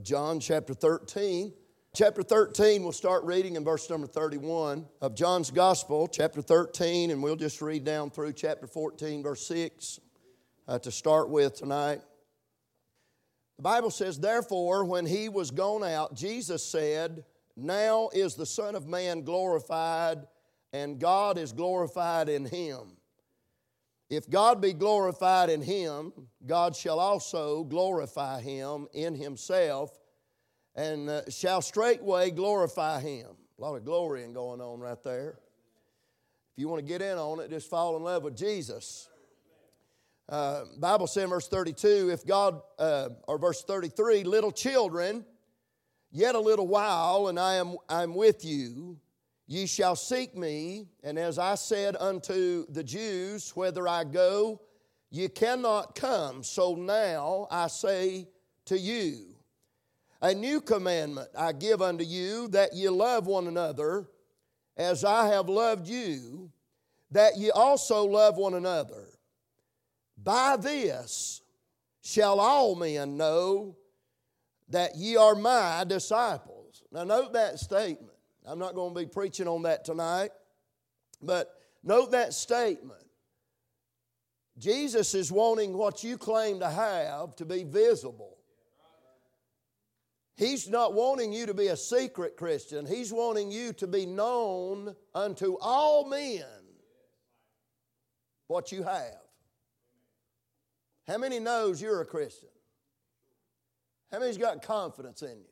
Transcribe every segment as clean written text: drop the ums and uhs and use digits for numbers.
John chapter 13. Chapter 13, we'll start reading in verse number 31 of John's Gospel, chapter 13, and we'll just read down through chapter 14, verse 6 to start with tonight. The Bible says, "Therefore, when he was gone out, Jesus said, Now is the Son of Man glorified, and God is glorified in him. If God be glorified in him, God shall also glorify him in himself, and shall straightway glorify him." A lot of glorying going on right there. If you want to get in on it, just fall in love with Jesus. Bible says in verse 32, or verse 33, "Little children, yet a little while, and I am with you. Ye shall seek me, and as I said unto the Jews, whither I go, ye cannot come. So now I say to you, a new commandment I give unto you, that ye love one another, as I have loved you, that ye also love one another. By this shall all men know that ye are my disciples." Now note that statement. I'm not going to be preaching on that tonight, but note that statement. Jesus is wanting what you claim to have to be visible. He's not wanting you to be a secret Christian. He's wanting you to be known unto all men what you have. How many knows you're a Christian? How many's got confidence in you?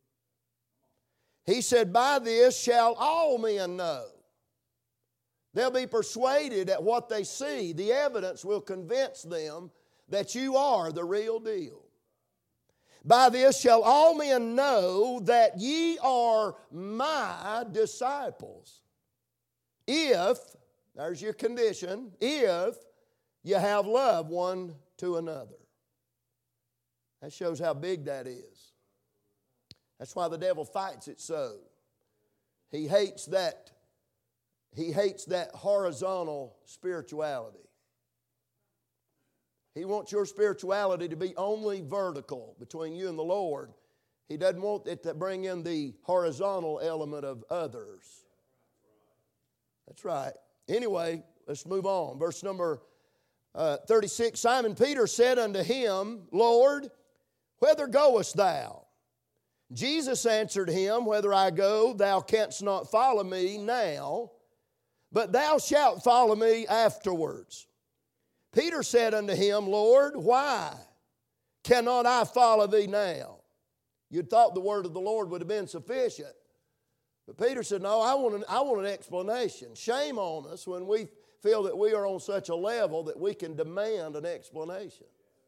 He said, "By this shall all men know." They'll be persuaded at what they see. The evidence will convince them that you are the real deal. "By this shall all men know that ye are my disciples. If," there's your condition, "if you have love one to another." That shows how big that is. That's why the devil fights it so. He hates that horizontal spirituality. He wants your spirituality to be only vertical between you and the Lord. He doesn't want it to bring in the horizontal element of others. That's right. Anyway, let's move on. Verse number 36, "Simon Peter said unto him, Lord, whither goest thou? Jesus answered him, Whither I go, thou canst not follow me now, but thou shalt follow me afterwards. Peter said unto him, Lord, why cannot I follow thee now?" You'd thought the word of the Lord would have been sufficient. But Peter said, "No, I want an explanation." Shame on us when we feel that we are on such a level that we can demand an explanation.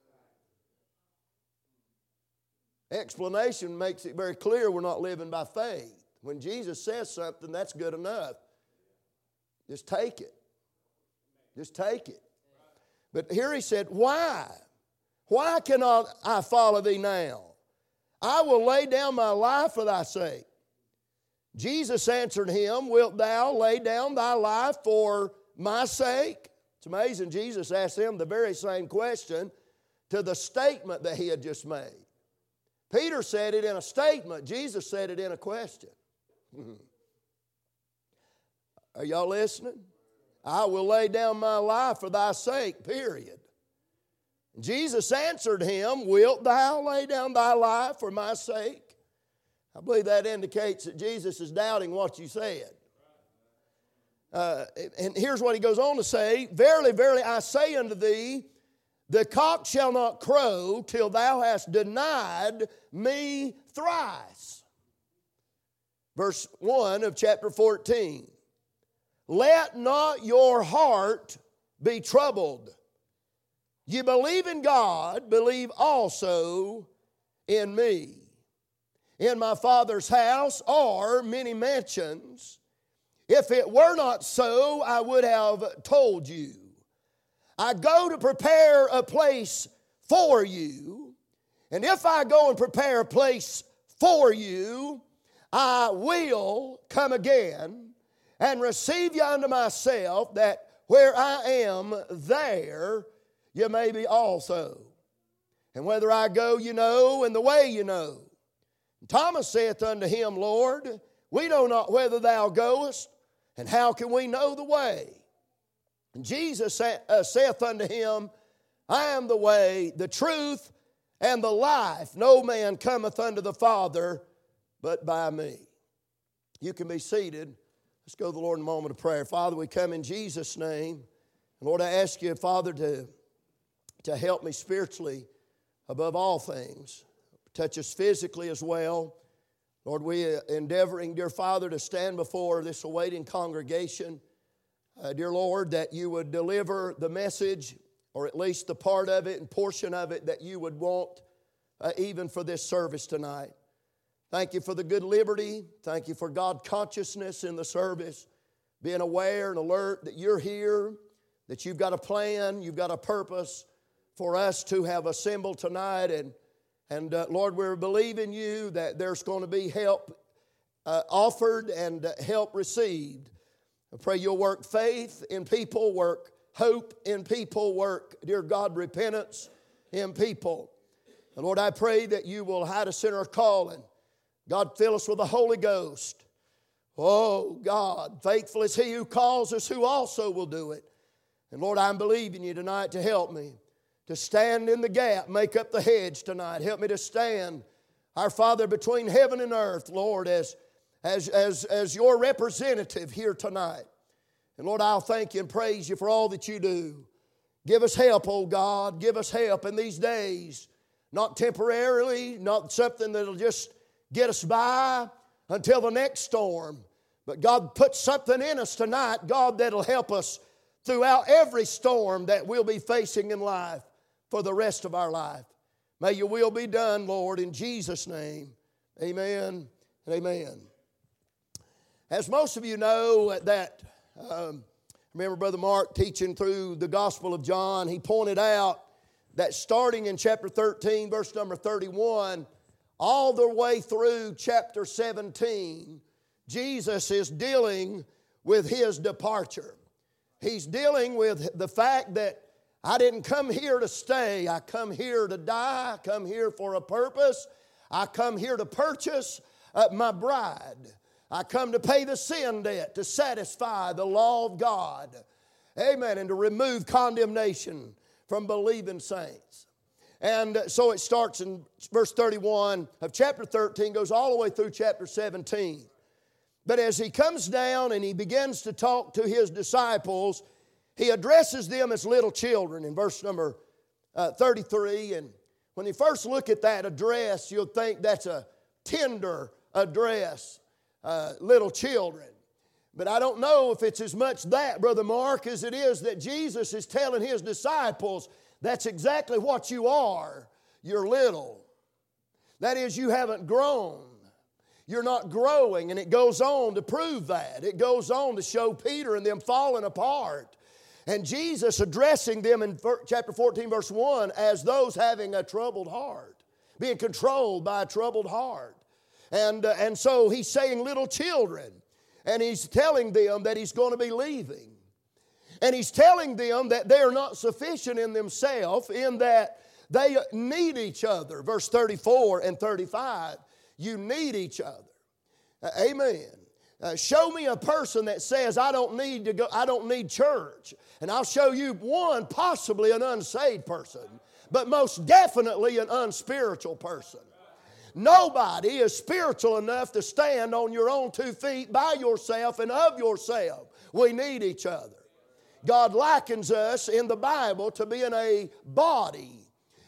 Explanation makes it very clear we're not living by faith. When Jesus says something, that's good enough. Just take it. Just take it. But here he said, "Why? Why cannot I follow thee now? I will lay down my life for thy sake." Jesus answered him, "Wilt thou lay down thy life for my sake?" It's amazing. Jesus asked him the very same question to the statement that he had just made. Peter said it in a statement. Jesus said it in a question. Are y'all listening? "I will lay down my life for thy sake," period. Jesus answered him, "Wilt thou lay down thy life for my sake?" I believe that indicates that Jesus is doubting what you said. And here's what he goes on to say, "Verily, verily, I say unto thee, the cock shall not crow till thou hast denied me thrice." Verse 1 of chapter 14. "Let not your heart be troubled. Ye believe in God, believe also in me. In my Father's house are many mansions. If it were not so, I would have told you. I go to prepare a place for you, and if I go and prepare a place for you, I will come again and receive you unto myself, that where I am, there you may be also. And whither I go, you know, and the way you know. Thomas saith unto him, Lord, we know not whither thou goest, and how can we know the way? And Jesus saith unto him, I am the way, the truth, and the life. No man cometh unto the Father but by me. You can be seated. Let's go to the Lord in a moment of prayer. Father, we come in Jesus' name. And Lord, I ask you, Father, to help me spiritually above all things. Touch us physically as well. Lord, we are endeavoring, dear Father, to stand before this awaiting congregation. Dear Lord, that you would deliver the message, or at least the part of it and portion of it that you would want even for this service tonight. Thank you for the good liberty. Thank you for God consciousness in the service. Being aware and alert that you're here, that you've got a plan, you've got a purpose for us to have assembled tonight. And Lord, we're believing you that there's going to be help offered and help received. I pray you'll work faith in people, work hope in people, work, dear God, repentance in people. And Lord, I pray that you will hide us in our calling. God, fill us with the Holy Ghost. Oh, God, faithful is He who calls us, who also will do it. And Lord, I'm believing you tonight to help me, to stand in the gap, make up the hedge tonight. Help me to stand, our Father, between heaven and earth, Lord, as your representative here tonight. And Lord, I'll thank you and praise you for all that you do. Give us help, oh God. Give us help in these days. Not temporarily, not something that'll just get us by until the next storm. But God, put something in us tonight, God, that'll help us throughout every storm that we'll be facing in life for the rest of our life. May your will be done, Lord, in Jesus' name. Amen and amen. As most of you know, remember Brother Mark teaching through the Gospel of John, he pointed out that starting in chapter 13, verse number 31, all the way through chapter 17, Jesus is dealing with His departure. He's dealing with the fact that I didn't come here to stay. I come here to die. I come here for a purpose. I come here to purchase my bride. I come to pay the sin debt, to satisfy the law of God. Amen. And to remove condemnation from believing saints. And so it starts in verse 31 of chapter 13, goes all the way through chapter 17. But as he comes down and he begins to talk to his disciples, he addresses them as little children in verse number 33. And when you first look at that address, you'll think that's a tender address, little children. But I don't know if it's as much that, Brother Mark, as it is that Jesus is telling His disciples, that's exactly what you are. You're little. That is, you haven't grown. You're not growing, and it goes on to prove that. It goes on to show Peter and them falling apart. And Jesus addressing them in chapter 14, verse 1, as those having a troubled heart, being controlled by a troubled heart. And so He's saying little children, and He's telling them that He's going to be leaving. And He's telling them that they're not sufficient in themselves, in that they need each other. Verse 34 and 35, you need each other. Amen. Show me a person that says, I don't need to go, I don't need church. And I'll show you one, possibly an unsaved person, but most definitely an unspiritual person. Nobody is spiritual enough to stand on your own 2 feet by yourself and of yourself. We need each other. God likens us in the Bible to being a body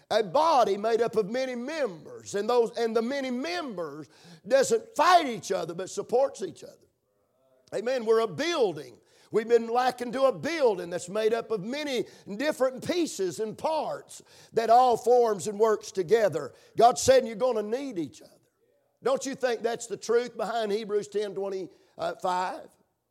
made up of many members. And the many members doesn't fight each other but supports each other. Amen. We're a building. We've been likened to a building that's made up of many different pieces and parts that all forms and works together. God said you're going to need each other. Don't you think that's the truth behind Hebrews 10:25?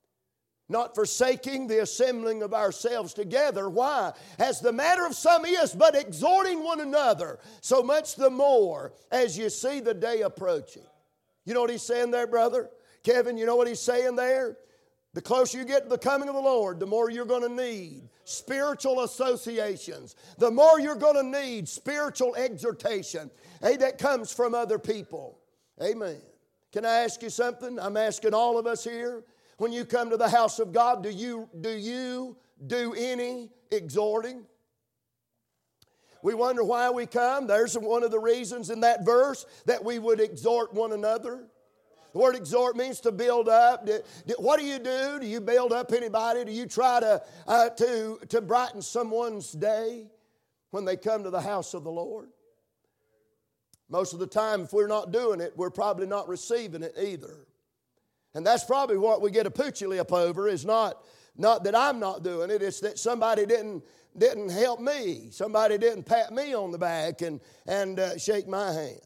Not forsaking the assembling of ourselves together. Why? As the matter of some is, but exhorting one another, so much the more as you see the day approaching. You know what he's saying there, brother? Kevin, you know what he's saying there? The closer you get to the coming of the Lord, the more you're going to need spiritual associations. The more you're going to need spiritual exhortation that comes from other people. Amen. Can I ask you something? I'm asking all of us here. When you come to the house of God, do you do any exhorting? We wonder why we come. There's one of the reasons in that verse that we would exhort one another. The word exhort means to build up. What do? Do you build up anybody? Do you try to brighten someone's day when they come to the house of the Lord? Most of the time, if we're not doing it, we're probably not receiving it either. And that's probably what we get a poochie lip over, is not that I'm not doing it, it's that somebody didn't help me. Somebody didn't pat me on the back and shake my hand.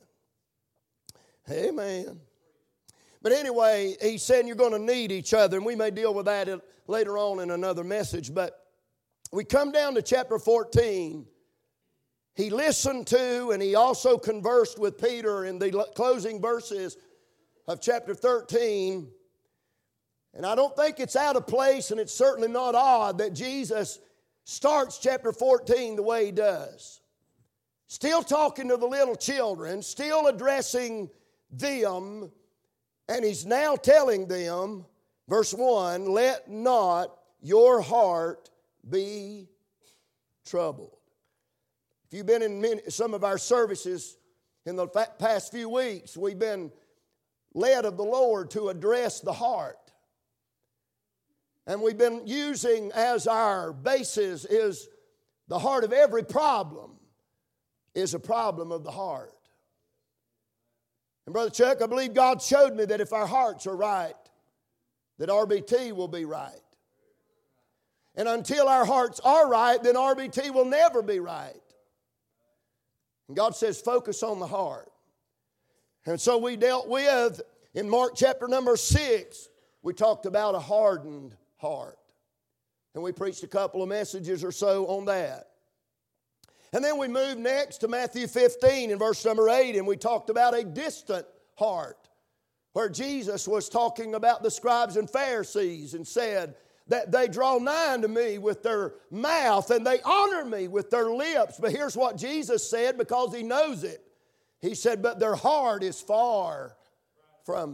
Amen. But anyway, he's saying you're going to need each other, and we may deal with that later on in another message. But we come down to chapter 14. He listened to and he also conversed with Peter in the closing verses of chapter 13. And I don't think it's out of place, and it's certainly not odd that Jesus starts chapter 14 the way he does. Still talking to the little children, still addressing them, and he's now telling them, verse 1, let not your heart be troubled. If you've been in some of our services in the past few weeks, we've been led of the Lord to address the heart. And we've been using as our basis is the heart of every problem is a problem of the heart. And Brother Chuck, I believe God showed me that if our hearts are right, that RBT will be right. And until our hearts are right, then RBT will never be right. And God says focus on the heart. And so we dealt with, in Mark chapter number 6, we talked about a hardened heart. And we preached a couple of messages or so on that. And then we moved next to Matthew 15 in verse number 8, and we talked about a distant heart, where Jesus was talking about the scribes and Pharisees and said that they draw nigh unto me with their mouth and they honor me with their lips. But here's what Jesus said, because he knows it. He said, but their heart is far from me.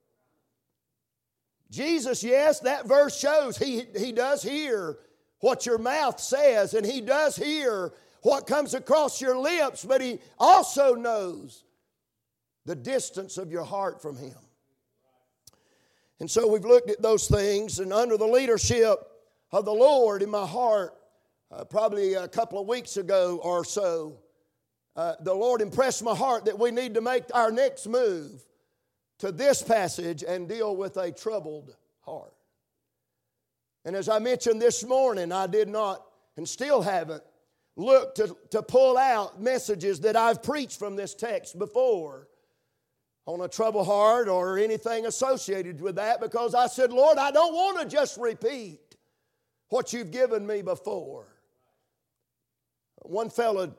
Jesus, yes, that verse shows he does hear what your mouth says, and he does hear what comes across your lips, but he also knows the distance of your heart from him. And so we've looked at those things, and under the leadership of the Lord in my heart, probably a couple of weeks ago or so, the Lord impressed my heart that we need to make our next move to this passage and deal with a troubled heart. And as I mentioned this morning, I did not, and still haven't, looked to pull out messages that I've preached from this text before on a troubled heart or anything associated with that, because I said, Lord, I don't want to just repeat what you've given me before. One fellow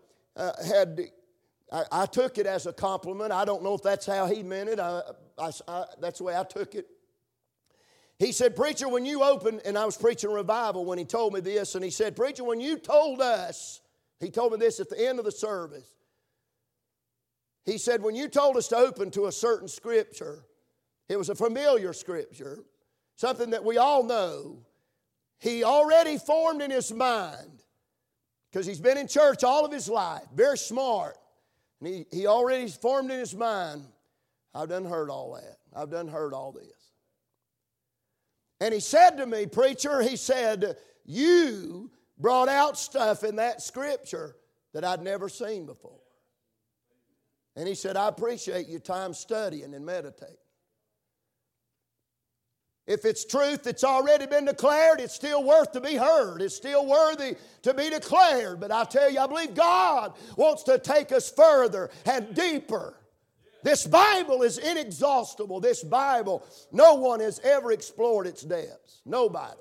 I took it as a compliment. I don't know if that's how he meant it. That's the way I took it. He said, preacher, when you opened, and I was preaching revival when he told me this, and he said, preacher, when you told us, he told me this at the end of the service, he said, when you told us to open to a certain scripture, it was a familiar scripture, something that we all know, he already formed in his mind, because he's been in church all of his life, very smart, and he already formed in his mind, I've done heard all that. I've done heard all this. And he said to me, preacher, he said, you brought out stuff in that scripture that I'd never seen before. And he said, I appreciate your time studying and meditating. If it's truth that's already been declared, it's still worth to be heard. It's still worthy to be declared. But I tell you, I believe God wants to take us further and deeper. This Bible is inexhaustible. This Bible, no one has ever explored its depths. Nobody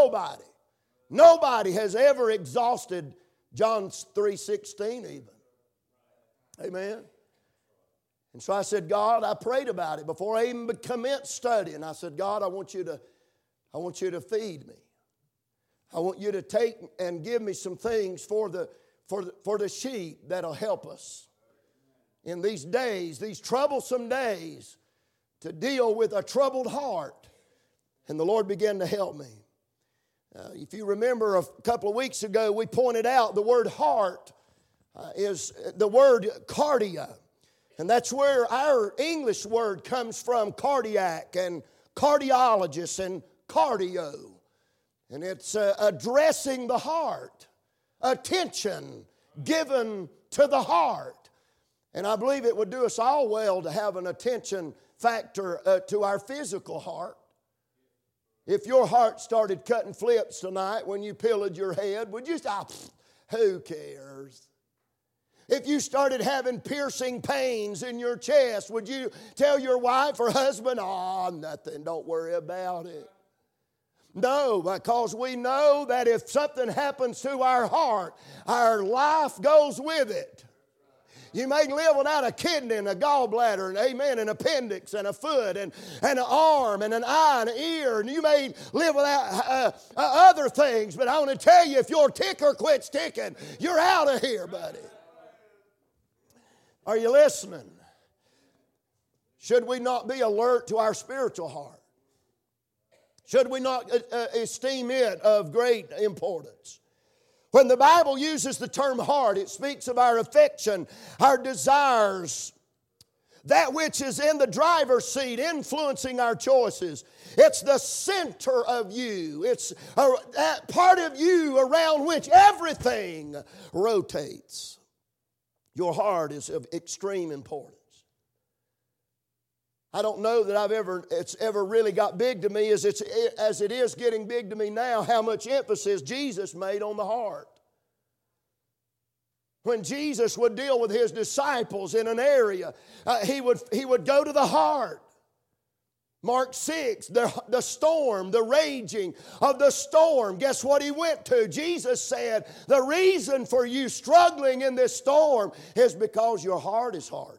has ever exhausted John 3:16 even. Amen. And so I said, God, I prayed about it before I even commenced studying. I said, God, I want you to feed me. I want you to take and give me some things for the sheep that'll help us. in these days, these troublesome days, to deal with a troubled heart. And the Lord began to help me. If you remember a couple of weeks ago, we pointed out the word heart is the word cardia. And that's where our English word comes from, cardiac and cardiologist and cardio. And it's addressing the heart, attention given to the heart. And I believe it would do us all well to have an attention factor to our physical heart. If your heart started cutting flips tonight when you pillowed your head, would you say, who cares? If you started having piercing pains in your chest, would you tell your wife or husband, nothing, don't worry about it? No, because we know that if something happens to our heart, our life goes with it. You may live without a kidney and a gallbladder, and amen, an appendix and a foot and an arm and an eye and an ear, and you may live without other things, but I want to tell you, if your ticker quits ticking, you're out of here, buddy. Are you listening? Should we not be alert to our spiritual heart? Should we not esteem it of great importance? When the Bible uses the term heart, it speaks of our affection, our desires, that which is in the driver's seat influencing our choices. It's the center of you. It's that part of you around which everything rotates. Your heart is of extreme importance. I don't know that it's ever really got big to me as it is getting big to me now, how much emphasis Jesus made on the heart. When Jesus would deal with his disciples in an area, he would go to the heart. Mark 6, the storm, the raging of the storm. Guess what he went to? Jesus said, the reason for you struggling in this storm is because your heart is hard.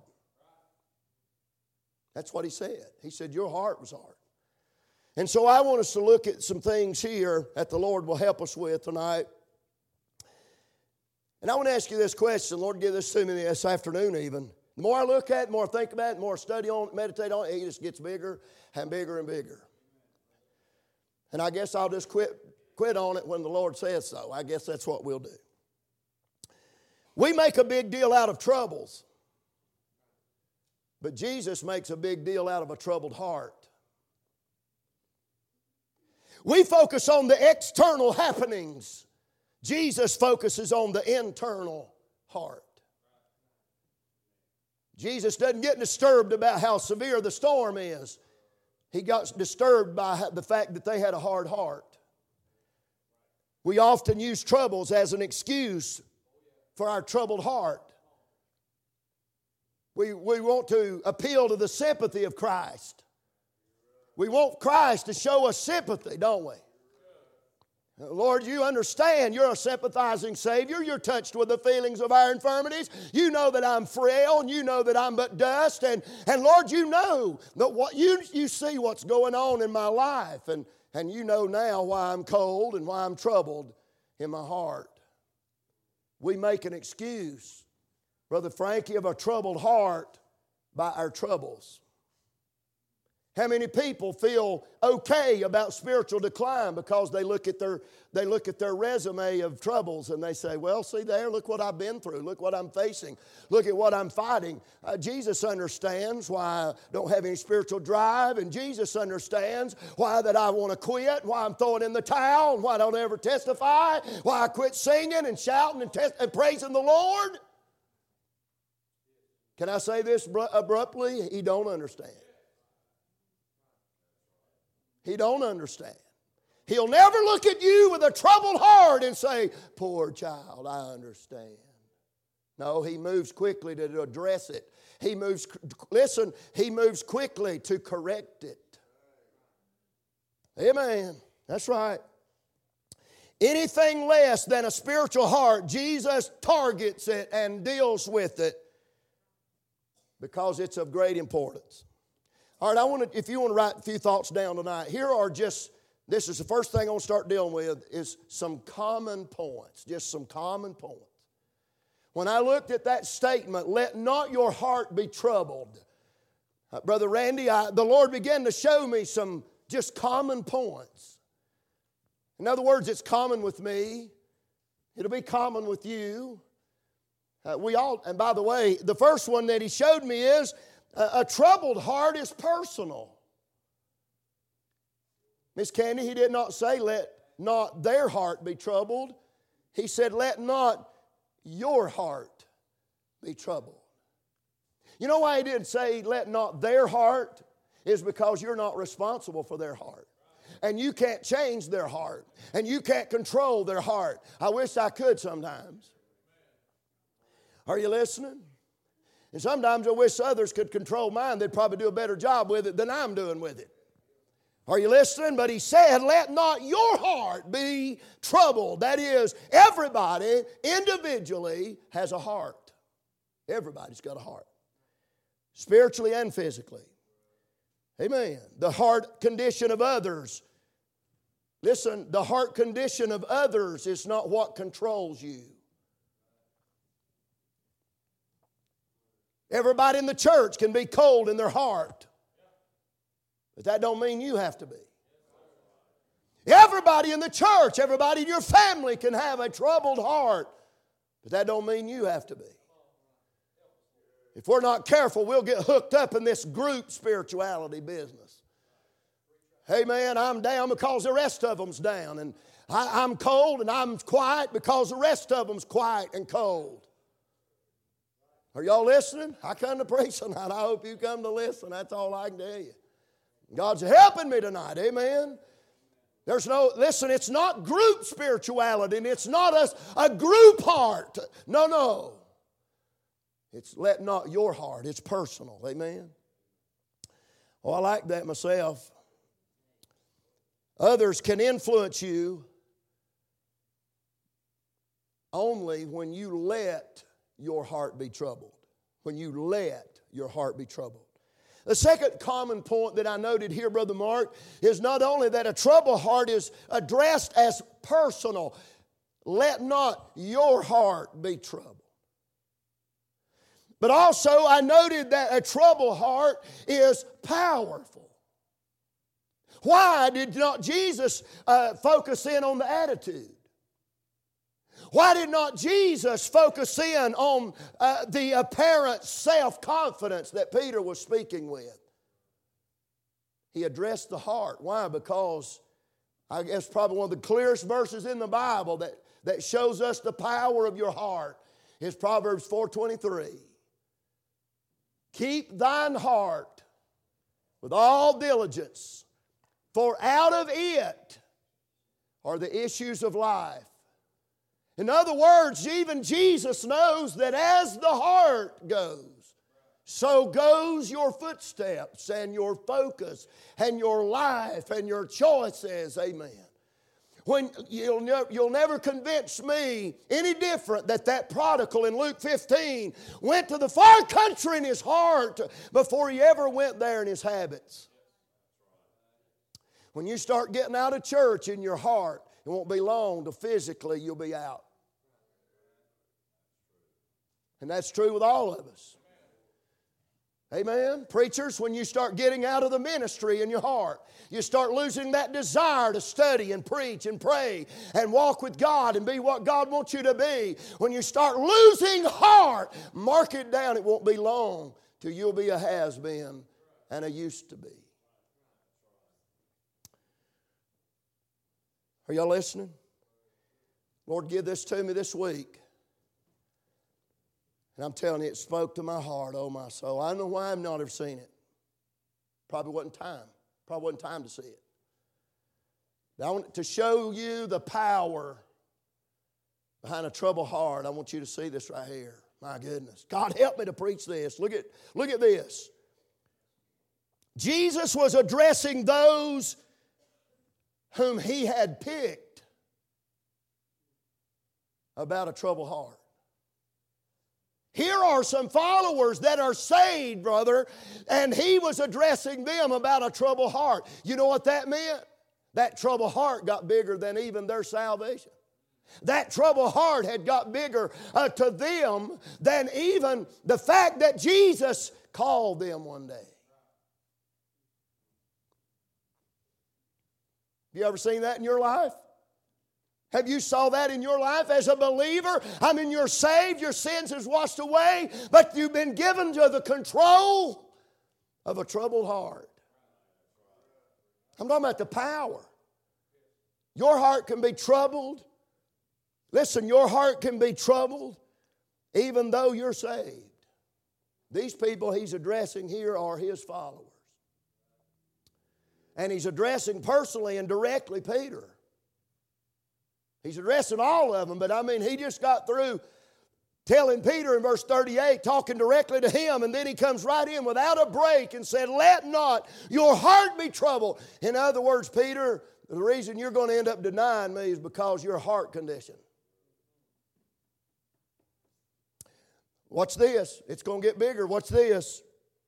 That's what he said. He said, your heart was hard. And so I want us to look at some things here that the Lord will help us with tonight. And I want to ask you this question. Lord, give this to me this afternoon even. The more I look at it, the more I think about it, the more I study on it, meditate on it, it just gets bigger and bigger and bigger. And I guess I'll just quit on it when the Lord says so. I guess that's what we'll do. We make a big deal out of troubles. But Jesus makes a big deal out of a troubled heart. We focus on the external happenings. Jesus focuses on the internal heart. Jesus doesn't get disturbed about how severe the storm is. He got disturbed by the fact that they had a hard heart. We often use troubles as an excuse for our troubled heart. We want to appeal to the sympathy of Christ. We want Christ to show us sympathy, don't we? Lord, you understand you're a sympathizing Savior. You're touched with the feelings of our infirmities. You know that I'm frail, and you know that I'm but dust. And Lord, you know that what you see what's going on in my life. And you know now why I'm cold and why I'm troubled in my heart. We make an excuse, Brother Frankie, of a troubled heart by our troubles. How many people feel okay about spiritual decline because they look at their resume of troubles and they say, well, see there, look what I've been through. Look what I'm facing. Look at what I'm fighting. Jesus understands why I don't have any spiritual drive, and Jesus understands why that I want to quit, why I'm throwing in the towel, and why I don't ever testify, why I quit singing and shouting and praising the Lord. Can I say this abruptly? He don't understand. He don't understand. He'll never look at you with a troubled heart and say, poor child, I understand. No, he moves quickly to address it. He moves quickly to correct it. Amen. That's right. Anything less than a spiritual heart, Jesus targets it and deals with it because it's of great importance. All right, if you want to write a few thoughts down tonight, this is the first thing I want to start dealing with, is some common points, just some common points. When I looked at that statement, let not your heart be troubled. Brother Randy, the Lord began to show me some just common points. In other words, it's common with me. It'll be common with you. And by the way, the first one that He showed me is a troubled heart is personal. Miss Candy, He did not say let not their heart be troubled. He said let not your heart be troubled. You know why He didn't say let not their heart? Is because you're not responsible for their heart. And you can't change their heart. And you can't control their heart. I wish I could sometimes. Are you listening? And sometimes I wish others could control mine. They'd probably do a better job with it than I'm doing with it. Are you listening? But He said, let not your heart be troubled. That is, everybody individually has a heart. Everybody's got a heart. Spiritually and physically. Amen. The heart condition of others. Listen, the heart condition of others is not what controls you. Everybody in the church can be cold in their heart. But that don't mean you have to be. Everybody in the church, everybody in your family can have a troubled heart. But that don't mean you have to be. If we're not careful, we'll get hooked up in this group spirituality business. Hey man, I'm down because the rest of them's down. And I'm cold and I'm quiet because the rest of them's quiet and cold. Are y'all listening? I come to preach tonight. I hope you come to listen. That's all I can tell you. God's helping me tonight. Amen. Listen, it's not group spirituality and it's not a group heart. No. It's let not your heart. It's personal. Amen. Oh, I like that myself. Others can influence you only when you let your heart be troubled. When you let your heart be troubled. The second common point that I noted here, Brother Mark, is not only that a troubled heart is addressed as personal. Let not your heart be troubled. But also I noted that a troubled heart is powerful. Why did not Jesus focus in on the attitude? Why did not Jesus focus in on the apparent self-confidence that Peter was speaking with? He addressed the heart. Why? Because I guess probably one of the clearest verses in the Bible that shows us the power of your heart is Proverbs 4:23. Keep thine heart with all diligence, for out of it are the issues of life. In other words, even Jesus knows that as the heart goes, so goes your footsteps and your focus and your life and your choices. Amen. When you'll never convince me any different that prodigal in Luke 15 went to the far country in his heart before he ever went there in his habits. When you start getting out of church in your heart, it won't be long till physically you'll be out. And that's true with all of us. Amen. Preachers, when you start getting out of the ministry in your heart, you start losing that desire to study and preach and pray and walk with God and be what God wants you to be. When you start losing heart, mark it down. It won't be long till you'll be a has-been and a used to be. Are y'all listening? Lord, give this to me this week. And I'm telling you, it spoke to my heart, oh my soul. I don't know why I've not ever seen it. Probably wasn't time. Probably wasn't time to see it. But I want to show you the power behind a troubled heart. I want you to see this right here. My goodness. God, help me to preach this. Look at this. Jesus was addressing those whom He had picked about a troubled heart. Here are some followers that are saved, brother, and He was addressing them about a troubled heart. You know what that meant? That troubled heart got bigger than even their salvation. That troubled heart had got bigger to them than even the fact that Jesus called them one day. You ever seen that in your life? Have you saw that in your life as a believer? I mean, you're saved, your sins is washed away, but you've been given to the control of a troubled heart. I'm talking about the power. Your heart can be troubled. Listen, your heart can be troubled even though you're saved. These people he's addressing here are his followers. And he's addressing personally and directly Peter. He's addressing all of them, but I mean, he just got through telling Peter in verse 38, talking directly to him, and then he comes right in without a break and said, let not your heart be troubled. In other words, Peter, the reason you're going to end up denying me is because your heart condition. Watch this. It's going to get bigger. Watch this.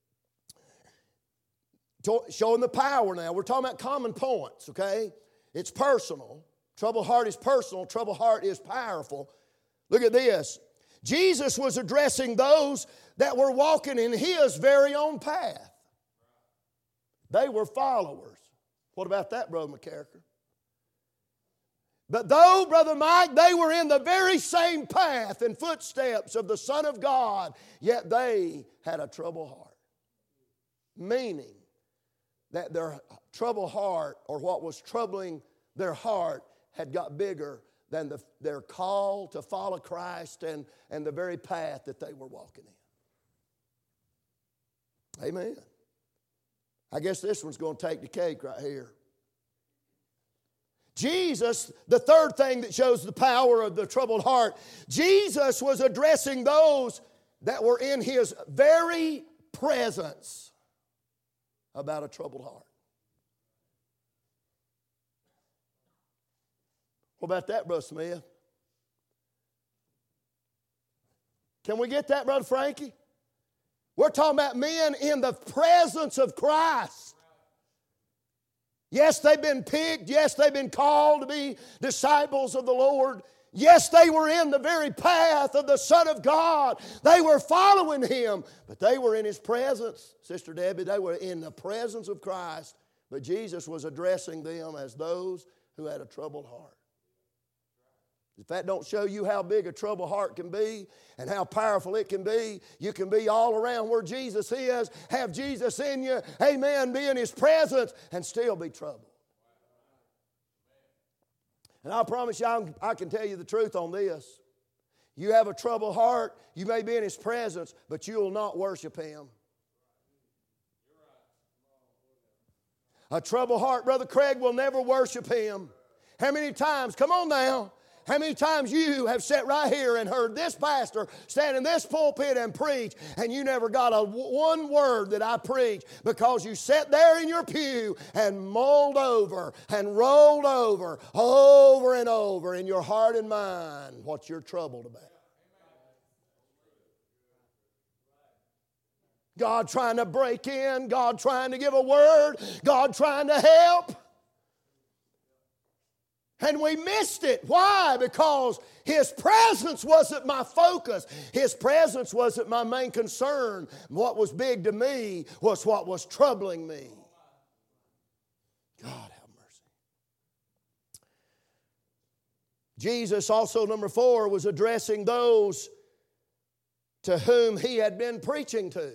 Showing the power now. We're talking about common points, okay? It's personal. Troubled heart is personal. Troubled heart is powerful. Look at this. Jesus was addressing those that were walking in his very own path. They were followers. What about that, Brother McCarricker? But though, Brother Mike, they were in the very same path and footsteps of the Son of God, yet they had a troubled heart. Meaning that their troubled heart, or what was troubling their heart, had got bigger than their call to follow Christ and the very path that they were walking in. Amen. I guess this one's going to take the cake right here. Jesus, the third thing that shows the power of the troubled heart, Jesus was addressing those that were in his very presence about a troubled heart. What about that, Brother Smith? Can we get that, Brother Frankie? We're talking about men in the presence of Christ. Yes, they've been picked. Yes, they've been called to be disciples of the Lord. Yes, they were in the very path of the Son of God. They were following him, but they were in his presence. Sister Debbie, they were in the presence of Christ, but Jesus was addressing them as those who had a troubled heart. If that don't show you how big a troubled heart can be and how powerful it can be, you can be all around where Jesus is, have Jesus in you, amen, be in his presence, and still be troubled. And I promise you, I can tell you the truth on this. You have a troubled heart, you may be in his presence, but you will not worship him. A troubled heart, Brother Craig, will never worship him. How many times, come on now, how many times you have sat right here and heard this pastor stand in this pulpit and preach, and you never got one word that I preach because you sat there in your pew and mulled over and rolled over and over in your heart and mind what you're troubled about. God trying to break in, God trying to give a word, God trying to help. And we missed it. Why? Because his presence wasn't my focus. His presence wasn't my main concern. What was big to me was what was troubling me. God have mercy. Jesus also, number 4, was addressing those to whom he had been preaching to.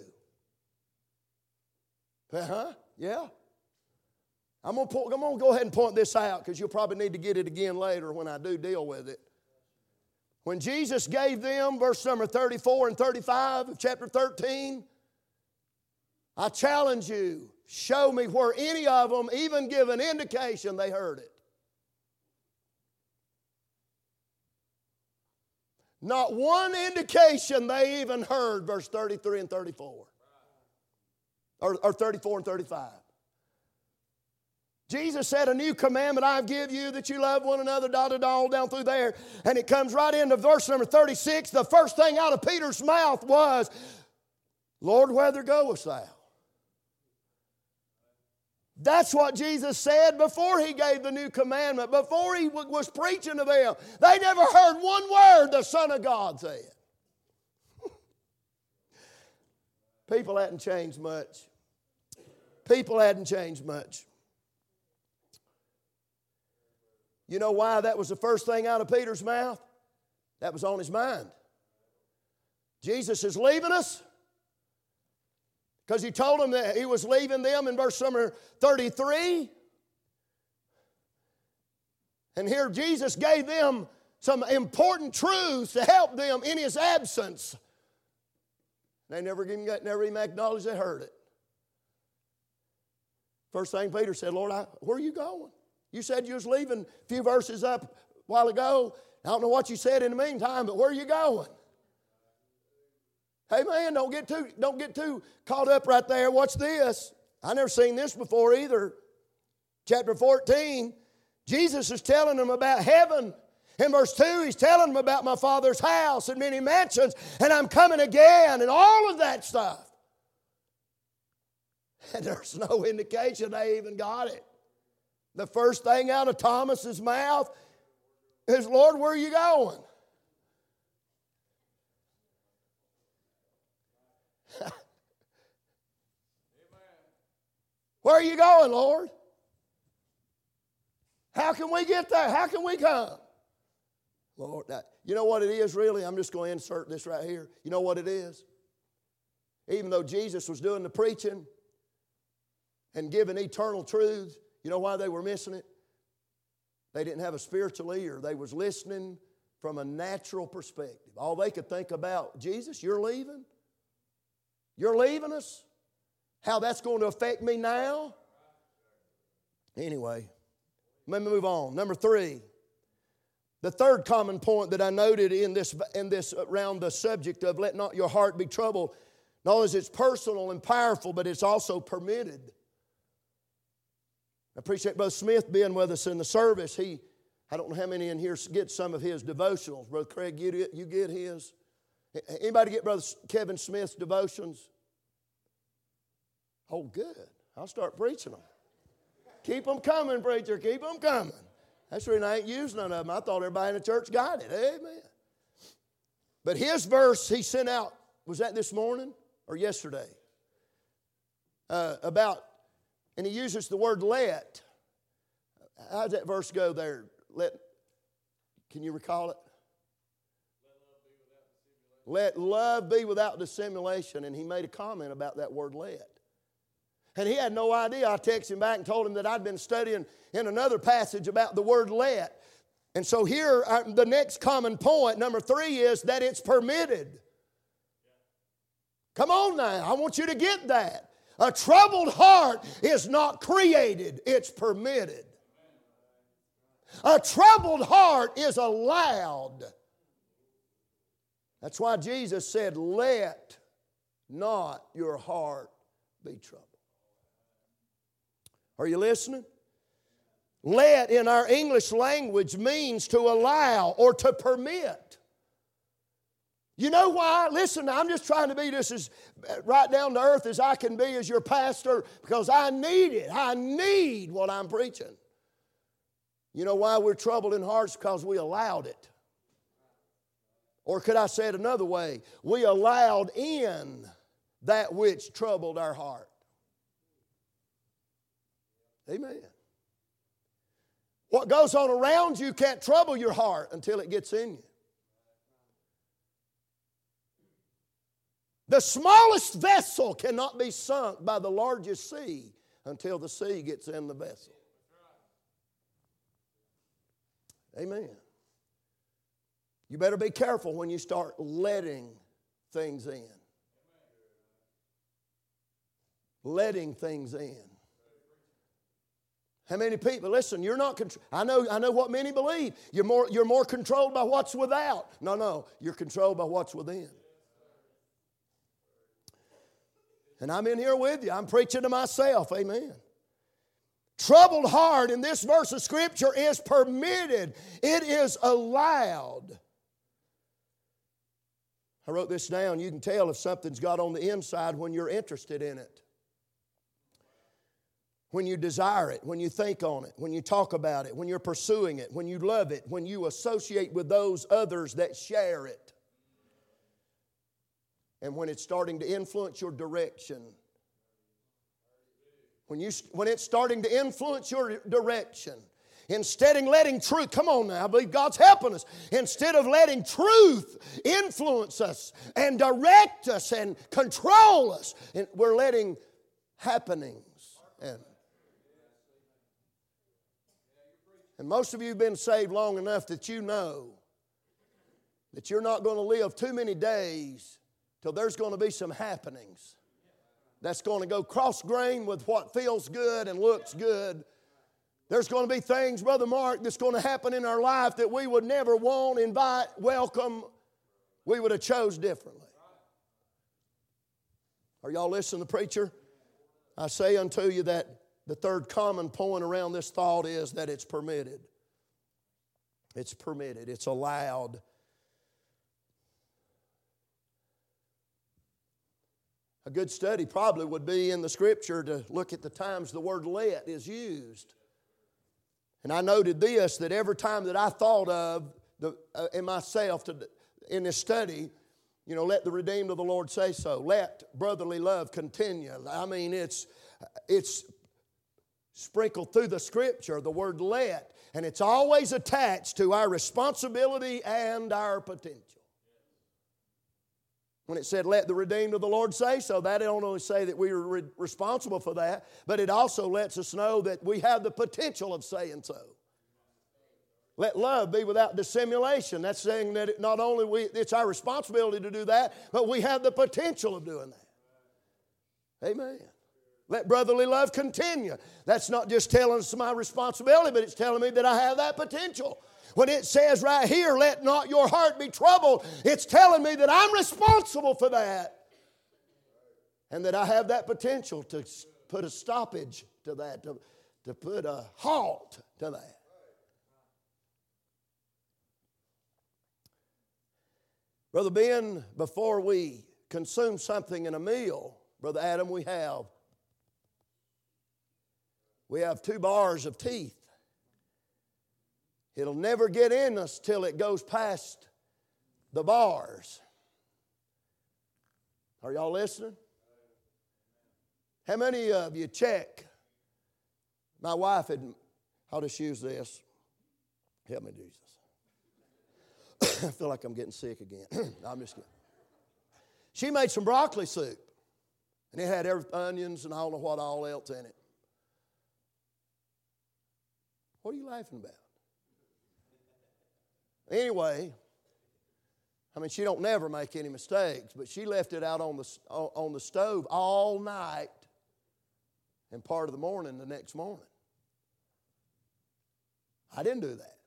Yeah. I'm going to go ahead and point this out because you'll probably need to get it again later when I do deal with it. When Jesus gave them, verse number 34 and 35 of chapter 13, I challenge you, show me where any of them even give an indication they heard it. Not one indication they even heard, verse 33 and 34. Or 34 and 35. Jesus said, a new commandment I give you, that you love one another, all down through there. And it comes right into verse number 36. The first thing out of Peter's mouth was, Lord, whither goest thou? That's what Jesus said before He gave the new commandment, before He was preaching to them. They never heard one word the Son of God said. People hadn't changed much. People hadn't changed much. You know why that was the first thing out of Peter's mouth? That was on his mind. Jesus is leaving us. Because He told them that He was leaving them in verse number 33. And here Jesus gave them some important truths to help them in His absence. They never even acknowledged they heard it. First thing Peter said, Lord, where are you going? You said you was leaving a few verses up a while ago. I don't know what you said in the meantime, but where are you going? Hey man, don't get too caught up right there. Watch this. I never seen this before either. Chapter 14, Jesus is telling them about heaven. In verse 2, He's telling them about my Father's house and many mansions, and I'm coming again, and all of that stuff. And there's no indication they even got it. The first thing out of Thomas's mouth is, Lord, where are you going? Where are you going, Lord? How can we get there? How can we come? Lord, you know what it is really? I'm just going to insert this right here. You know what it is? Even though Jesus was doing the preaching and giving eternal truths, you know why they were missing it? They didn't have a spiritual ear. They was listening from a natural perspective. All they could think about, Jesus, you're leaving? You're leaving us? How that's going to affect me now? Anyway, let me move on. Number 3. The third common point that I noted in this around the subject of let not your heart be troubled, not only is it personal and powerful, but it's also permitted. I appreciate Brother Smith being with us in the service. I don't know how many in here get some of his devotionals. Brother Craig, you get his? Anybody get Brother Kevin Smith's devotions? Oh, good. I'll start preaching them. Keep them coming, preacher. Keep them coming. That's the reason I ain't used none of them. I thought everybody in the church got it. Amen. But his verse he sent out, was that this morning or yesterday? And he uses the word let. How does that verse go there? Can you recall it? Let love be without dissimulation. And he made a comment about that word let. And he had no idea. I texted him back and told him that I'd been studying in another passage about the word let. And so here, the next common point, number 3, is that it's permitted. Come on now, I want you to get that. A troubled heart is not created, it's permitted. A troubled heart is allowed. That's why Jesus said, let not your heart be troubled. Are you listening? Let in our English language means to allow or to permit. You know why? Listen, I'm just trying to be just as right down to earth as I can be as your pastor because I need it. I need what I'm preaching. You know why we're troubled in hearts? Because we allowed it. Or could I say it another way? We allowed in that which troubled our heart. Amen. What goes on around you can't trouble your heart until it gets in you. The smallest vessel cannot be sunk by the largest sea until the sea gets in the vessel. Amen. You better be careful when you start letting things in. Letting things in. How many people, listen, you're not, I know what many believe. You're more controlled by what's without. No, you're controlled by what's within. And I'm in here with you. I'm preaching to myself. Amen. Troubled heart in this verse of Scripture is permitted. It is allowed. I wrote this down. You can tell if something's got on the inside when you're interested in it. when you desire it, when you think on it, when you talk about it, when you're pursuing it, when you love it, when you associate with those others that share it, and when it's starting to influence your direction. When it's starting to influence your direction, instead of letting truth, come on now, I believe God's helping us. Instead of letting truth influence us and direct us and control us, and we're letting happenings. And most of you have been saved long enough that you know that you're not going to live too many days till there's going to be some happenings that's going to go cross-grain with what feels good and looks good. There's going to be things, Brother Mark, that's going to happen in our life that we would never want, invite, welcome. We would have chose differently. Are y'all listening to the preacher? I say unto you that the third common point around this thought is that it's permitted. It's permitted. It's allowed. A good study probably would be in the Scripture to look at the times the word let is used. And I noted this, that every time that I thought of in myself in this study, let the redeemed of the Lord say so. Let brotherly love continue. I mean, it's sprinkled through the Scripture, the word let, and it's always attached to our responsibility and our potential. When it said, let the redeemed of the Lord say so, that don't only say that we are responsible for that, but it also lets us know that we have the potential of saying so. Let love be without dissimulation. That's saying that not only it's our responsibility to do that, but we have the potential of doing that. Amen. Let brotherly love continue. That's not just telling us my responsibility, but it's telling me that I have that potential. When it says right here, let not your heart be troubled, it's telling me that I'm responsible for that. And that I have that potential to put a stoppage to that, to put a halt to that. Brother Ben, before we consume something in a meal, Brother Adam, we have 2 bars of teeth. It'll never get in us till it goes past the bars. Are y'all listening? How many of you check? My wife I'll just use this. Help me, Jesus. I feel like I'm getting sick again. No, I'm just kidding. She made some broccoli soup. And it had onions and I don't know what all else in it. What are you laughing about? Anyway, she don't never make any mistakes, but she left it out on the stove all night and part of the morning the next morning. I didn't do that.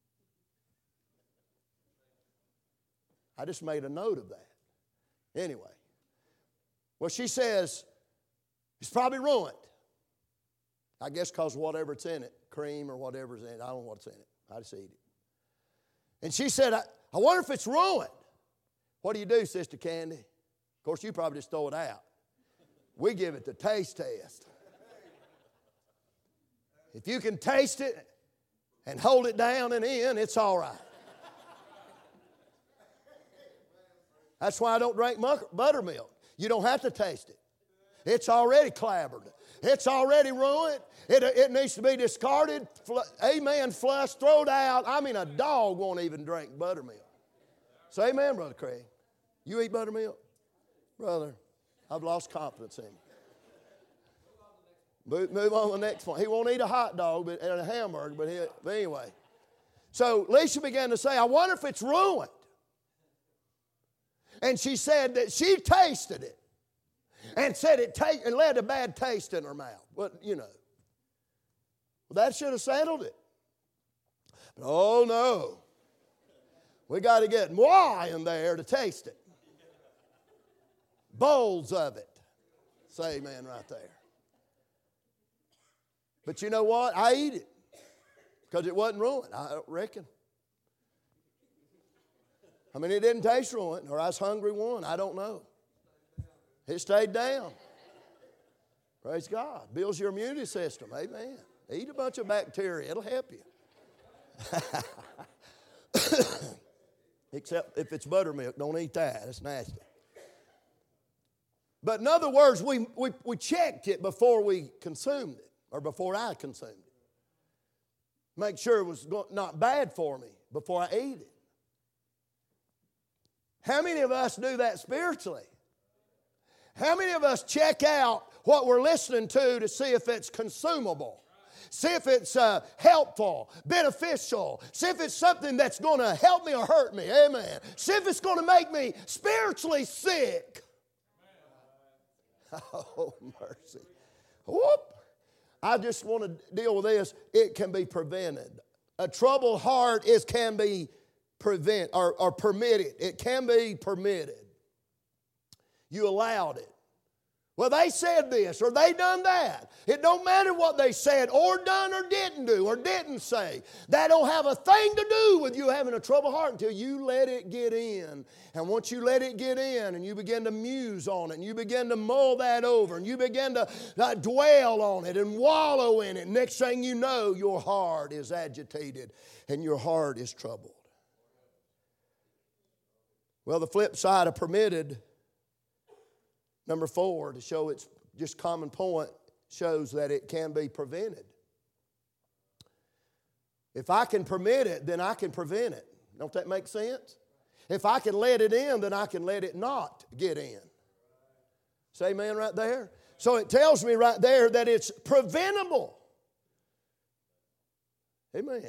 I just made a note of that. Anyway, well, she says it's probably ruined. I guess because whatever it's in it, cream or whatever's in it, I don't know what's in it. I just eat it. And she said, I wonder if it's ruined. What do you do, Sister Candy? Of course, you probably just throw it out. We give it the taste test. If you can taste it and hold it down and in, it's all right. That's why I don't drink buttermilk. You don't have to taste it. It's already clabbered. It's already ruined. It needs to be discarded. Amen. Flushed, thrown out. A dog won't even drink buttermilk. Say amen, Brother Craig. You eat buttermilk? Brother, I've lost confidence in you. Move on to the next one. He won't eat a hot dog and a hamburger, but anyway. So Lisa began to say, I wonder if it's ruined. And she said that she tasted it. And said it led a bad taste in her mouth. Well, that should have settled it. But oh no. We got to get moi in there to taste it. Bowls of it. Say amen right there. But you know what? I eat it. Because it wasn't ruined, I reckon. It didn't taste ruined, or I was hungry one. I don't know. It stayed down. Praise God. Builds your immunity system. Amen. Eat a bunch of bacteria. It'll help you. Except if it's buttermilk, don't eat that. It's nasty. But in other words, we checked it before we consumed it, or before I consumed it. Make sure it was not bad for me before I ate it. How many of us do that spiritually? How many of us check out what we're listening to see if it's consumable? See if it's helpful, beneficial. See if it's something that's going to help me or hurt me. Amen. See if it's going to make me spiritually sick. Oh, mercy. Whoop. I just want to deal with this. It can be prevented. A troubled heart can be permitted. It can be permitted. You allowed it. Well, they said this or they done that. It don't matter what they said or done or didn't do or didn't say. That don't have a thing to do with you having a troubled heart until you let it get in. And once you let it get in and you begin to muse on it and you begin to mull that over and you begin to dwell on it and wallow in it, next thing you know, your heart is agitated and your heart is troubled. Well, the flip side of permitted, number 4, to show its just common point, shows that it can be prevented. If I can permit it, then I can prevent it. Don't that make sense? If I can let it in, then I can let it not get in. Say amen right there. So it tells me right there that it's preventable. Amen.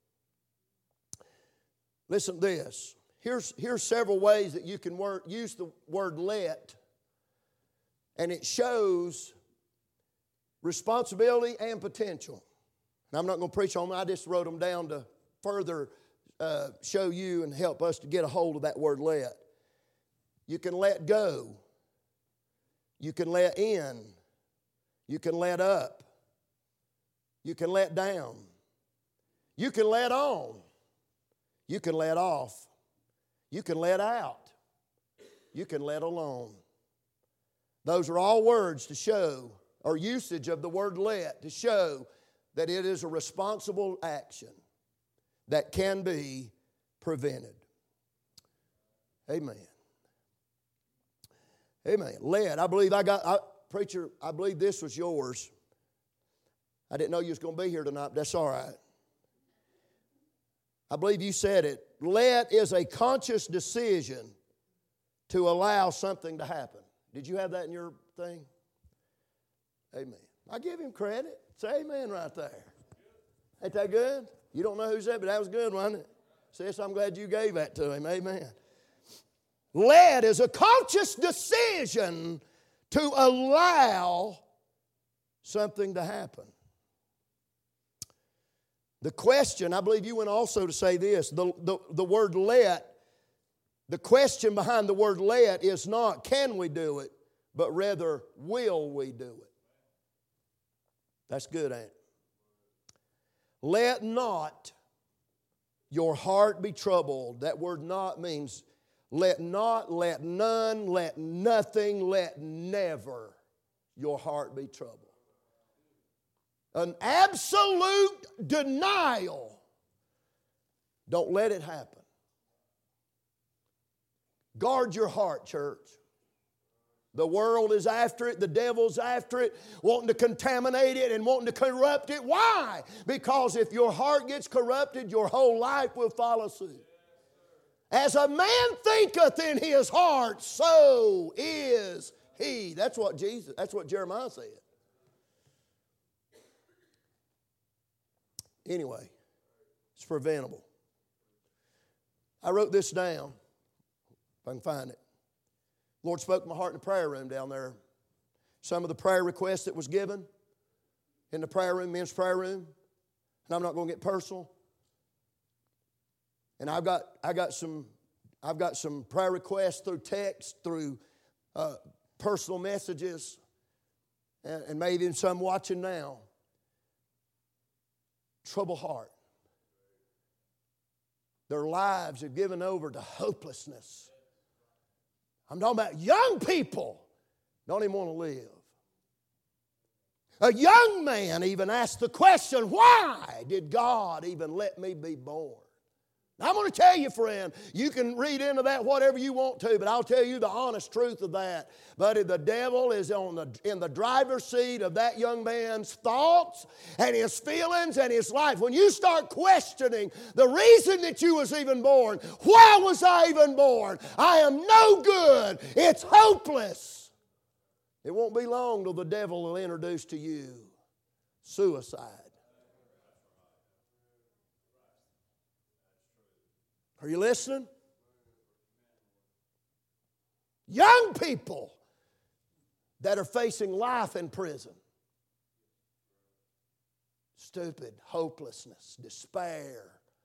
Listen to this. Here's several ways that you can use the word let. And it shows responsibility and potential. And I'm not going to preach on them. I just wrote them down to further show you and help us to get a hold of that word let. You can let go. You can let in. You can let up. You can let down. You can let on. You can let off. You can let out. You can let alone. Those are all words to show, or usage of the word let, to show that it is a responsible action that can be prevented. Amen. Amen. Let. I believe preacher, I believe this was yours. I didn't know you was going to be here tonight, but that's all right. I believe you said it. Let is a conscious decision to allow something to happen. Did you have that in your thing? Amen. I give him credit. Say amen right there. Ain't that good? You don't know who said it, but that was good, wasn't it? Sis, I'm glad you gave that to him. Amen. Let is a conscious decision to allow something to happen. The question, I believe you went also to say this, the word let, the question behind the word let is not can we do it, but rather will we do it. That's good, ain't it? Let not your heart be troubled. That word not means let not, let none, let nothing, let never your heart be troubled. An absolute denial. Don't let it happen. Guard your heart, church. The world is after it. The devil's after it, wanting to contaminate it and wanting to corrupt it. Why? Because if your heart gets corrupted, your whole life will follow suit. As a man thinketh in his heart, so is he. That's what Jeremiah said. Anyway, it's preventable. I wrote this down, if I can find it. The Lord spoke to my heart in the prayer room down there. Some of the prayer requests that was given in the prayer room, men's prayer room. And I'm not going to get personal. And I've got some prayer requests through text, through personal messages, and maybe even some watching now. Troubled heart. Their lives have given over to hopelessness. I'm talking about young people don't even want to live. A young man even asked the question, why did God even let me be born? I'm going to tell you, friend, you can read into that whatever you want to, but I'll tell you the honest truth of that. Buddy, the devil is in the driver's seat of that young man's thoughts and his feelings and his life. When you start questioning the reason that you was even born, why was I even born? I am no good. It's hopeless. It won't be long till the devil will introduce to you suicide. Are you listening? Young people that are facing life in prison. Stupid, hopelessness, despair.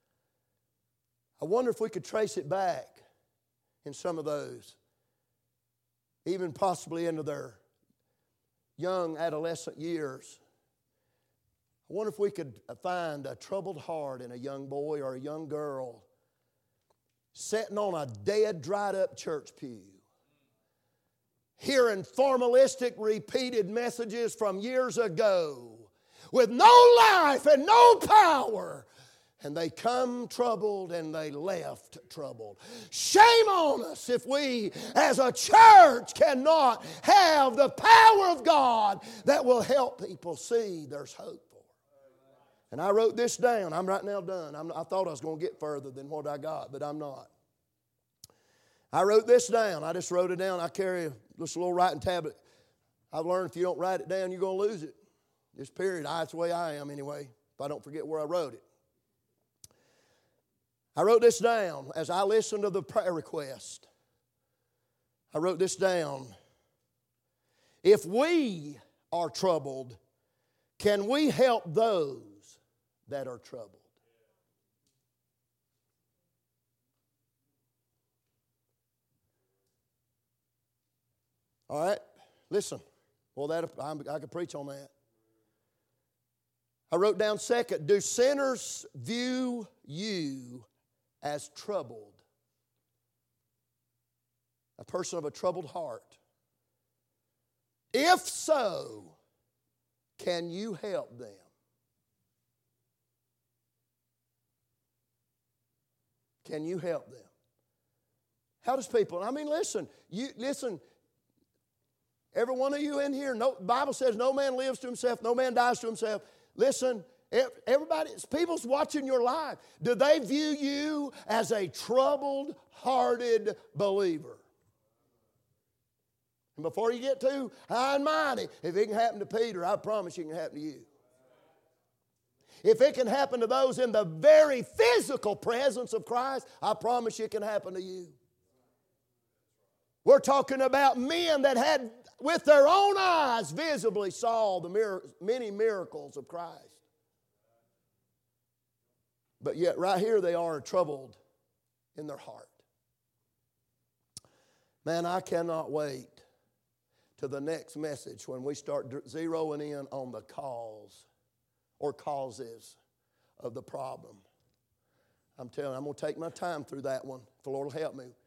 I wonder if we could trace it back in some of those, even possibly into their young adolescent years. I wonder if we could find a troubled heart in a young boy or a young girl sitting on a dead, dried up church pew, hearing formalistic, repeated messages from years ago with no life and no power. And they come troubled and they left troubled. Shame on us if we as a church cannot have the power of God that will help people see there's hope for. And I wrote this down. I'm right now done. I thought I was going to get further than what I got, but I'm not. I wrote this down. I just wrote it down. I carry this little writing tablet. I've learned if you don't write it down, you're going to lose it. This period, that's the way I am anyway, if I don't forget where I wrote it. I wrote this down as I listened to the prayer request. I wrote this down. If we are troubled, can we help those that are troubled? All right, listen. Well, I could preach on that. I wrote down second, do sinners view you as troubled? A person of a troubled heart. If so, can you help them? Can you help them? How does people, listen, every one of you in here, the Bible says no man lives to himself, no man dies to himself. Listen, everybody, people's watching your life. Do they view you as a troubled-hearted believer? And before you get too high and mighty, if it can happen to Peter, I promise you it can happen to you. If it can happen to those in the very physical presence of Christ, I promise you it can happen to you. We're talking about men that had, with their own eyes, visibly saw the many miracles of Christ. But yet right here they are troubled in their heart. Man, I cannot wait to the next message when we start zeroing in on the cause or causes of the problem. I'm telling you, I'm going to take my time through that one if the Lord will help me.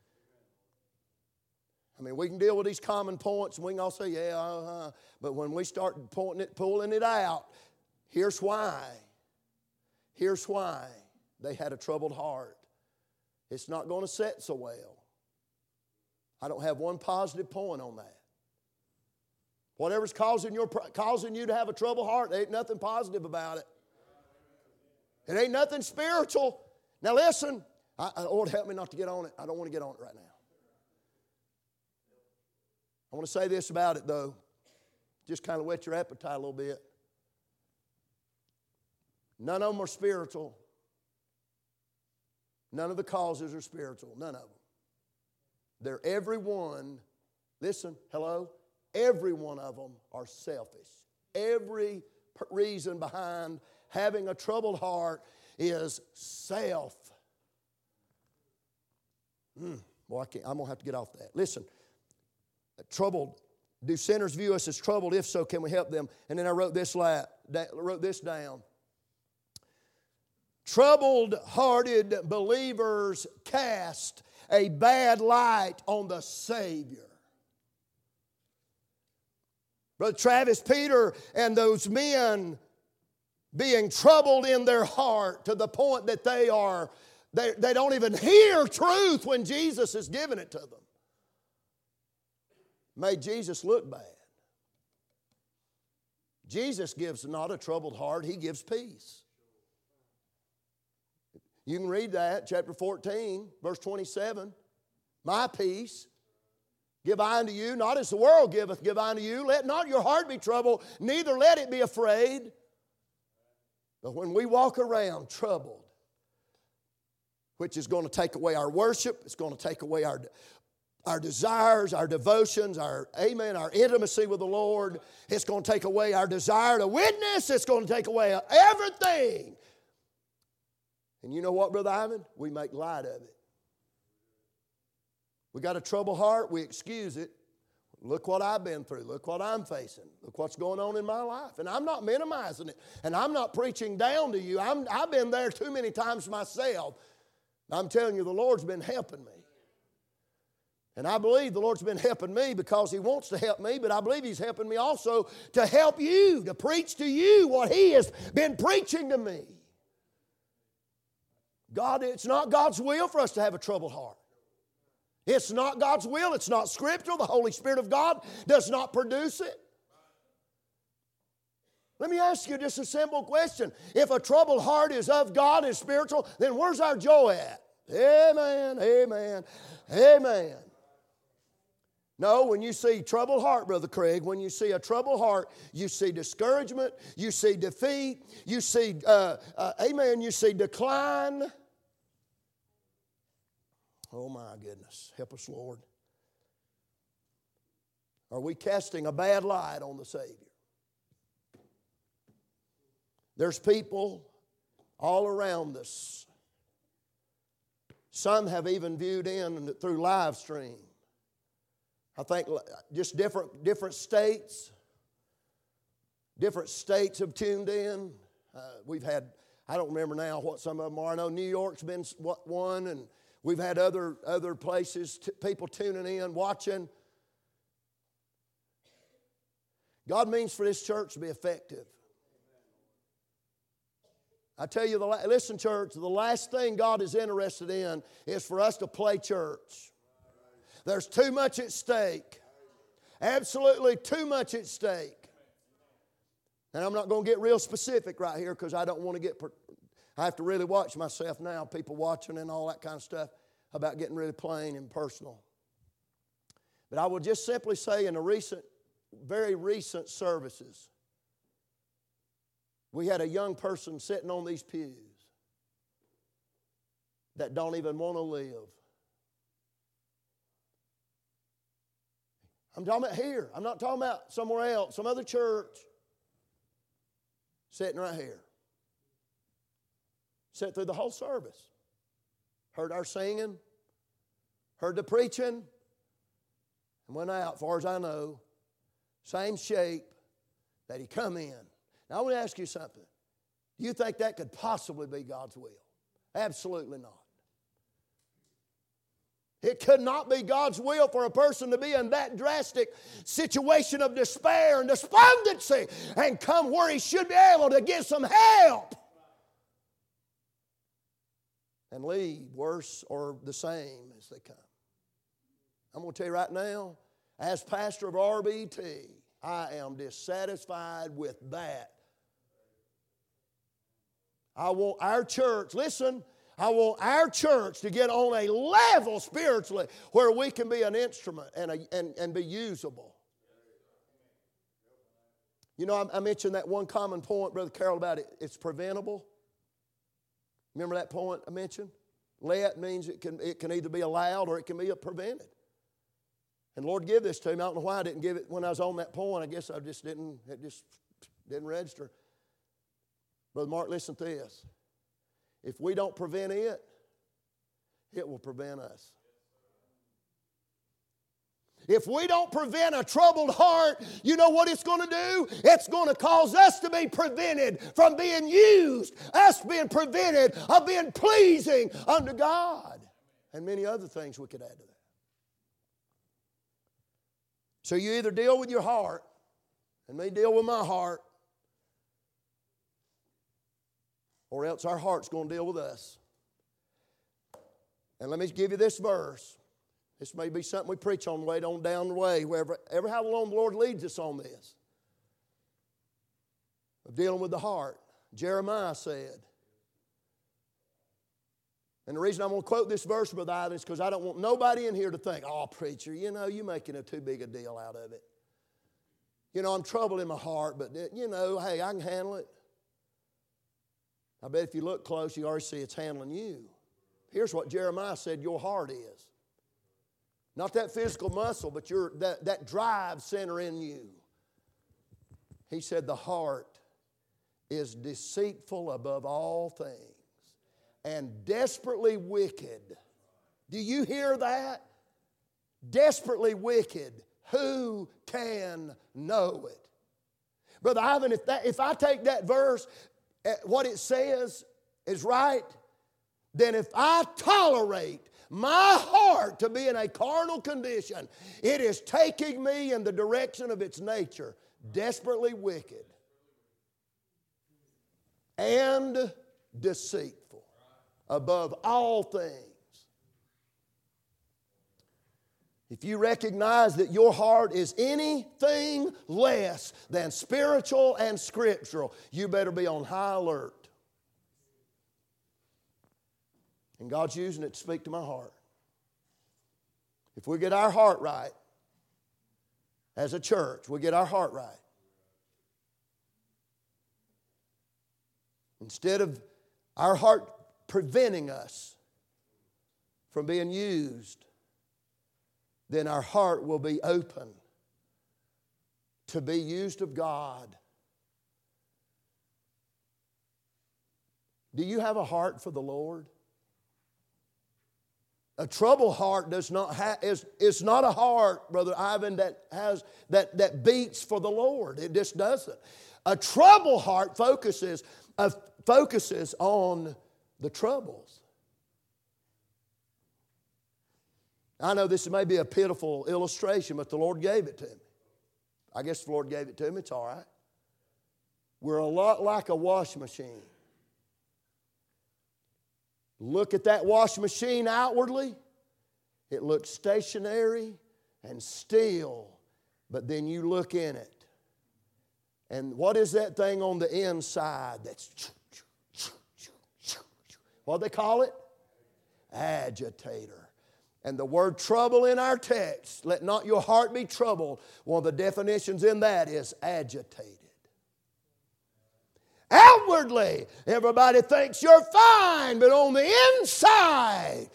We can deal with these common points and we can all say, yeah, but when we start pulling it out, here's why. Here's why they had a troubled heart. It's not going to set so well. I don't have one positive point on that. Whatever's causing you to have a troubled heart, there ain't nothing positive about it. It ain't nothing spiritual. Now listen, Lord help me not to get on it. I don't want to get on it right now. I want to say this about it though. Just kind of whet your appetite a little bit. None of them are spiritual. None of the causes are spiritual. None of them. They're every one, listen, hello? Every one of them are selfish. Every reason behind having a troubled heart is self. Boy, I'm going to have to get off that. Listen, troubled. Do sinners view us as troubled? If so, can we help them? And then I wrote this down. Troubled-hearted believers cast a bad light on the Savior. Brother Travis, Peter and those men being troubled in their heart to the point that they don't even hear truth when Jesus is giving it to them, made Jesus look bad. Jesus gives not a troubled heart, He gives peace. You can read that, chapter 14, verse 27. My peace give I unto you, not as the world giveth, give I unto you. Let not your heart be troubled, neither let it be afraid. But when we walk around troubled, which is going to take away our worship, it's going to take away our desires, our devotions, our intimacy with the Lord. It's going to take away our desire to witness. It's going to take away everything. And you know what, Brother Ivan? We make light of it. We got a troubled heart, we excuse it. Look what I've been through. Look what I'm facing. Look what's going on in my life. And I'm not minimizing it. And I'm not preaching down to you. I've been there too many times myself. I'm telling you, the Lord's been helping me. And I believe the Lord's been helping me because He wants to help me, but I believe He's helping me also to help you, to preach to you what He has been preaching to me. God, it's not God's will for us to have a troubled heart. It's not God's will. It's not scriptural. The Holy Spirit of God does not produce it. Let me ask you just a simple question. If a troubled heart is of God and spiritual, then where's our joy at? Amen, amen, amen. No, when you see troubled heart, Brother Craig, when you see a troubled heart, you see discouragement, you see defeat, you see, you see decline. Oh my goodness, help us, Lord. Are we casting a bad light on the Savior? There's people all around us. Some have even viewed in through live stream. I think just different states. Different states have tuned in. We've had, I don't remember now what some of them are. I know New York's been one, and we've had other places, people tuning in, watching. God means for this church to be effective. I tell you, listen, church, the last thing God is interested in is for us to play church. There's too much at stake. Absolutely too much at stake. And I'm not going to get real specific right here because I don't want to I have to really watch myself now, people watching and all that kind of stuff, about getting really plain and personal. But I will just simply say in the very recent services, we had a young person sitting on these pews that don't even want to live. I'm talking about here. I'm not talking about somewhere else, some other church. Sitting right here. Sat through the whole service. Heard our singing. Heard the preaching. And went out, as far as I know, same shape that he come in. Now I want to ask you something. Do you think that could possibly be God's will? Absolutely not. It could not be God's will for a person to be in that drastic situation of despair and despondency and come where he should be able to get some help and leave worse or the same as they come. I'm going to tell you right now, as pastor of RBT, I am dissatisfied with that. I want our church, listen, I want our church to get on a level spiritually where we can be an instrument and be usable. You know, I mentioned that one common point, Brother Carroll, about it's preventable. Remember that point I mentioned? Let means it can either be allowed or it can be prevented. And Lord give this to me. I don't know why I didn't give it when I was on that point. I guess it just didn't register. Brother Mark, listen to this. If we don't prevent it, it will prevent us. If we don't prevent a troubled heart, you know what it's going to do? It's going to cause us to be prevented from being used, us being prevented of being pleasing unto God, and many other things we could add to that. So you either deal with your heart and me deal with my heart, or else our heart's going to deal with us. And let me give you this verse. This may be something we preach on the way on down the way, ever how long the Lord leads us on this. Of dealing with the heart. Jeremiah said, and the reason I'm going to quote this verse, Brother Ivan, is because I don't want nobody in here to think, oh, preacher, you're making too big a deal out of it. I'm troubled in my heart, but, hey, I can handle it. I bet if you look close, you already see it's handling you. Here's what Jeremiah said your heart is. Not that physical muscle, but that drive center in you. He said the heart is deceitful above all things and desperately wicked. Do you hear that? Desperately wicked. Who can know it? Brother Ivan, if I take that verse, what it says is right, then if I tolerate my heart to be in a carnal condition, it is taking me in the direction of its nature, desperately wicked and deceitful above all things. If you recognize that your heart is anything less than spiritual and scriptural, you better be on high alert. And God's using it to speak to my heart. If we get our heart right, as a church, we get our heart right. Instead of our heart preventing us from being used, then our heart will be open to be used of God. Do you have a heart for the Lord? A troubled heart is not a heart, Brother Ivan, that beats for the Lord. It just doesn't. A troubled heart focuses on the troubles. I know this may be a pitiful illustration, but the Lord gave it to me. I guess the Lord gave it to me. It's all right. We're a lot like a washing machine. Look at that washing machine outwardly. It looks stationary and still, but then you look in it. And what is that thing on the inside that's, what do they call it? Agitator. And the word trouble in our text, let not your heart be troubled. One of the definitions in that is agitated. Outwardly, everybody thinks you're fine, but on the inside,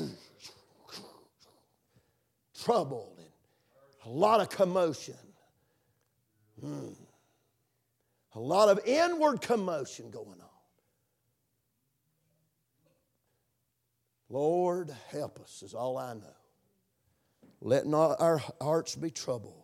trouble and a lot of commotion. A lot of inward commotion going on. Lord, help us is all I know. Let not our hearts be troubled.